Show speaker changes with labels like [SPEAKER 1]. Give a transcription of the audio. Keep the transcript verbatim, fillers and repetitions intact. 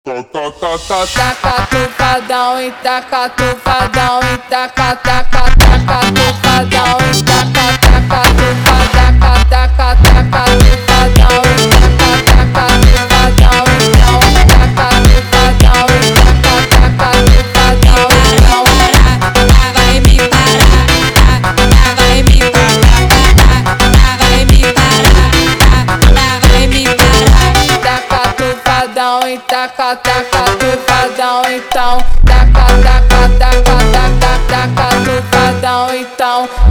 [SPEAKER 1] Taca tufadão e taca tufadão e taca taca taca tufadão e taca taca tufadão taca taca tufadão e taca taca tufadão então taca tufadão e taca taca tufadão então
[SPEAKER 2] vai me parar, vai me parar, vai me parar, vai me parar.
[SPEAKER 1] taca tufadão e taca taca tufadão então taca taca taca taca taca tufadão então